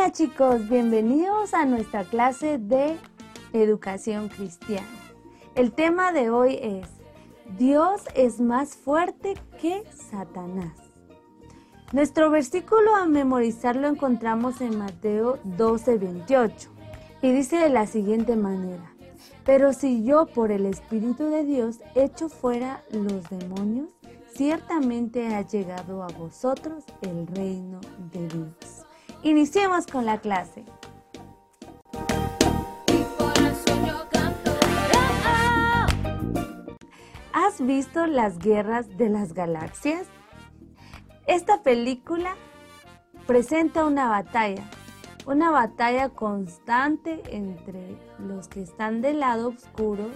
Hola chicos, bienvenidos a nuestra clase de educación cristiana. El tema de hoy es: Dios es más fuerte que Satanás. Nuestro versículo a memorizar lo encontramos en Mateo 12:28 y dice de la siguiente manera: pero si yo por el Espíritu de Dios echo fuera los demonios, ciertamente ha llegado a vosotros el reino de Dios. Iniciemos con la clase. ¿Has visto las guerras de las galaxias? Esta película presenta una batalla constante entre los que están del lado oscuro,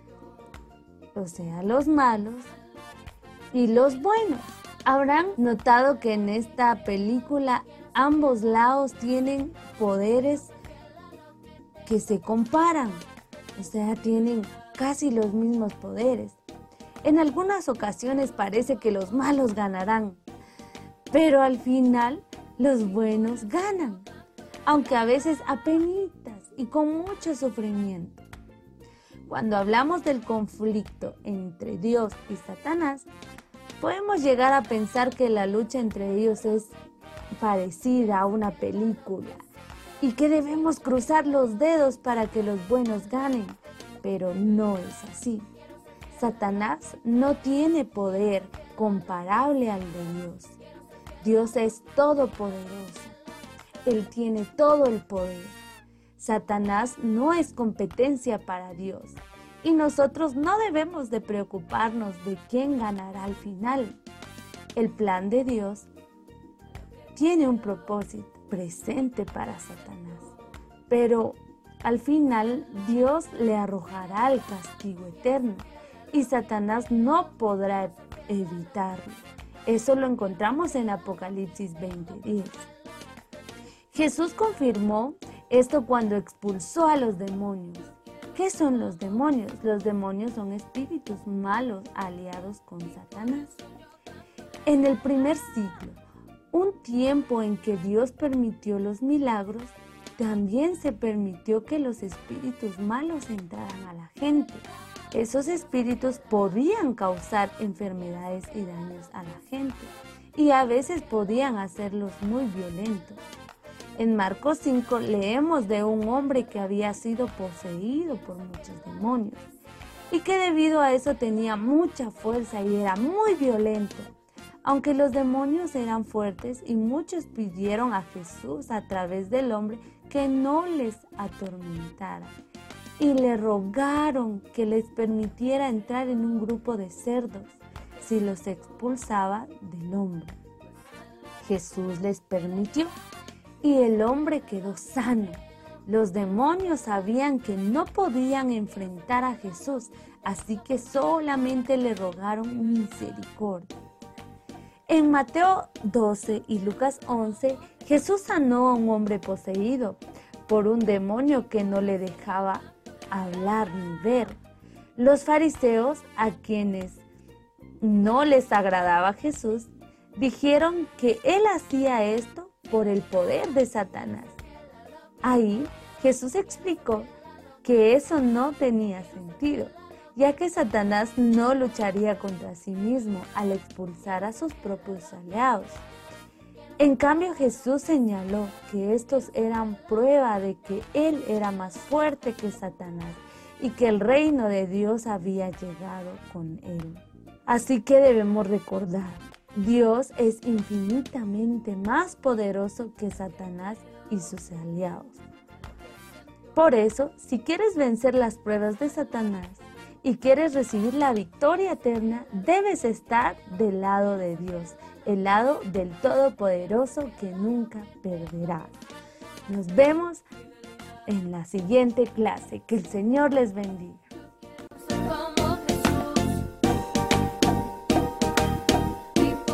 o sea, los malos, y los buenos. Habrán notado que en esta película ambos lados tienen poderes que se comparan, o sea, tienen casi los mismos poderes. En algunas ocasiones parece que los malos ganarán, pero al final los buenos ganan, aunque a veces apenitas y con mucho sufrimiento. Cuando hablamos del conflicto entre Dios y Satanás, podemos llegar a pensar que la lucha entre ellos es parecida a una película y que debemos cruzar los dedos para que los buenos ganen, pero no es así. Satanás no tiene poder comparable al de Dios. Dios es todopoderoso. Él tiene todo el poder. Satanás no es competencia para Dios. Y nosotros no debemos de preocuparnos de quién ganará al final. El plan de Dios tiene un propósito presente para Satanás. Pero al final Dios le arrojará el castigo eterno y Satanás no podrá evitarlo. Eso lo encontramos en Apocalipsis 20:10. Jesús confirmó esto cuando expulsó a los demonios. ¿Qué son los demonios? Los demonios son espíritus malos aliados con Satanás. En el primer siglo, un tiempo en que Dios permitió los milagros, también se permitió que los espíritus malos entraran a la gente. Esos espíritus podían causar enfermedades y daños a la gente, y a veces podían hacerlos muy violentos. En Marcos 5 leemos de un hombre que había sido poseído por muchos demonios y que debido a eso tenía mucha fuerza y era muy violento. Aunque los demonios eran fuertes y muchos pidieron a Jesús a través del hombre que no les atormentara y le rogaron que les permitiera entrar en un grupo de cerdos si los expulsaba del hombre. Jesús les permitió. Y el hombre quedó sano. Los demonios sabían que no podían enfrentar a Jesús, así que solamente le rogaron misericordia. En Mateo 12 y Lucas 11, Jesús sanó a un hombre poseído por un demonio que no le dejaba hablar ni ver. Los fariseos, a quienes no les agradaba Jesús, dijeron que él hacía esto por el poder de Satanás. Ahí Jesús explicó que eso no tenía sentido, ya que Satanás no lucharía contra sí mismo al expulsar a sus propios aliados. En cambio, Jesús señaló que estos eran prueba de que él era más fuerte que Satanás y que el reino de Dios había llegado con él. Así que debemos recordar: Dios es infinitamente más poderoso que Satanás y sus aliados. Por eso, si quieres vencer las pruebas de Satanás y quieres recibir la victoria eterna, debes estar del lado de Dios, el lado del Todopoderoso que nunca perderá. Nos vemos en la siguiente clase. Que el Señor les bendiga.